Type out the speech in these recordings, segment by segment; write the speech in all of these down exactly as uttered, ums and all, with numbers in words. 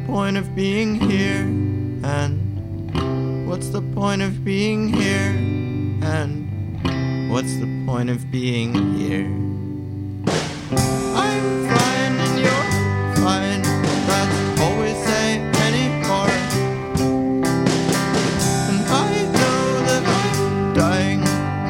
point of being here? And what's the point of being here? And what's the point of being here? I'm fine and you're fine. That's all we say anymore. And I know that I'm dying.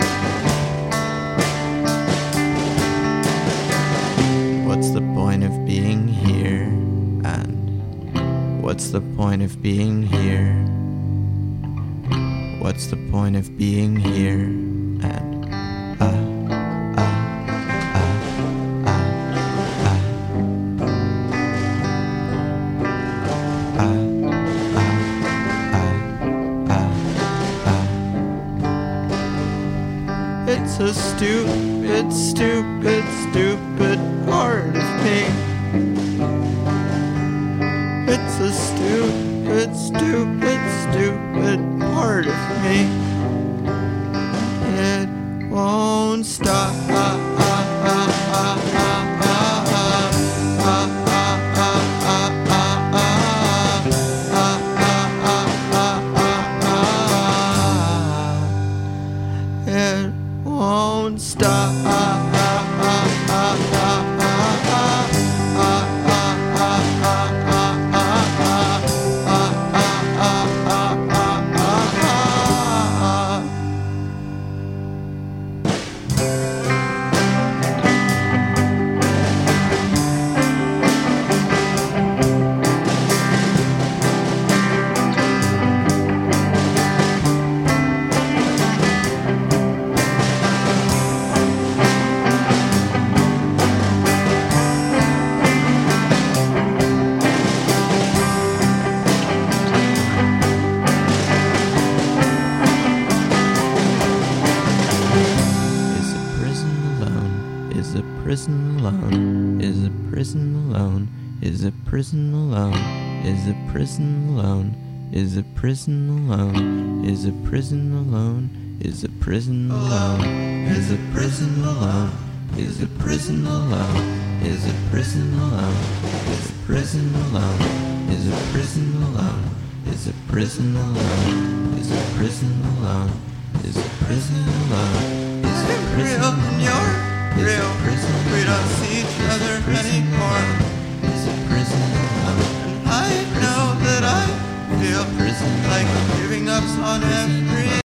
What's the point of being here? And what's the point of being here? What's the point of being here? And ah, ah, ah, ah, ah, ah, ah, ah, ah. It's a stupid, stupid, stupid part of me. It's a stupid, stupid, stupid part of me. It won't stop. It won't stop. Is a prison alone? Is a prison alone? Is a prison alone? Is a prison alone? Is a prison alone? Is a prison alone? Is a prison alone? Is a prison alone? Is a prison alone? Is a prison alone? Is a prison alone? Is a prison alone? Is a prison alone? Is a prison alone? Is a prison alone? Is a prison alone? Real, we don't see each other anymore. Is a prison alone? And I know that I feel like giving up on every